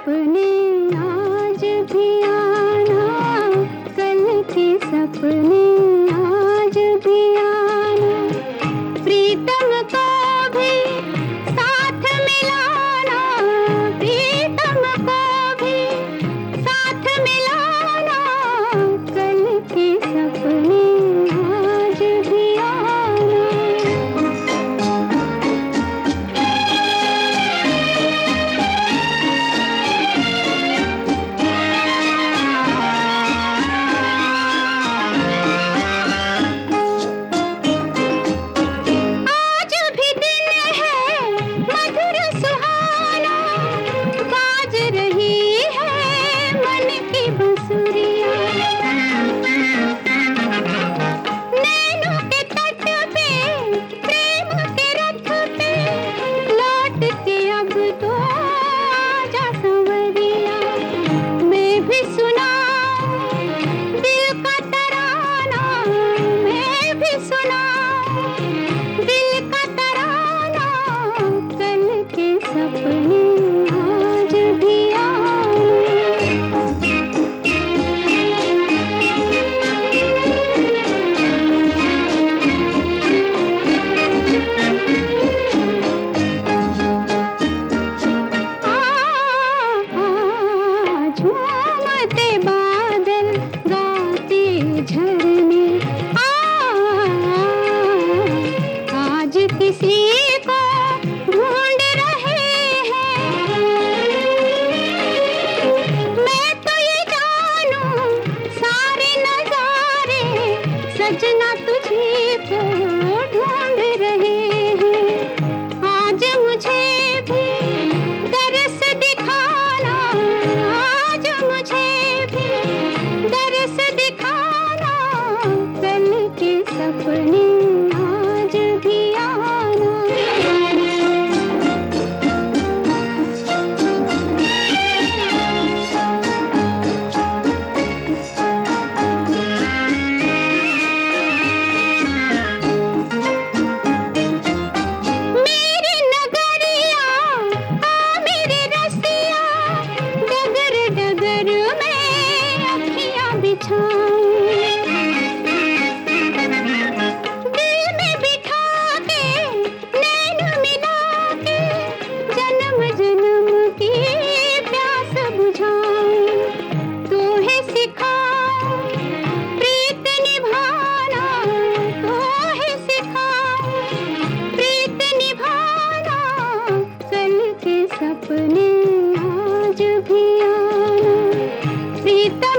सपने आज भी आना, कल के सपने आज भी आना, प्रीतम को भी साथ मिलाना, प्रीतम को भी साथ मिलाना, कल के सपने आज भी आना। किसी को ढूंढ रहे हैं, मैं तो ये जानूं सारे नजारे सजना तुझे को ढूंढ रहे हैं। आज मुझे भी दरस दिखाना, आज मुझे भी दरस दिखाना, कल के सपने आज भी दिल में बिठा के नैन मिला के जन्म जन्म की प्यास बुझाऊं, तूहे सिखाऊं प्रीत निभाना, तूहे सिखाऊं प्रीत निभाना, कल के सपने आज भी आना, प्रीत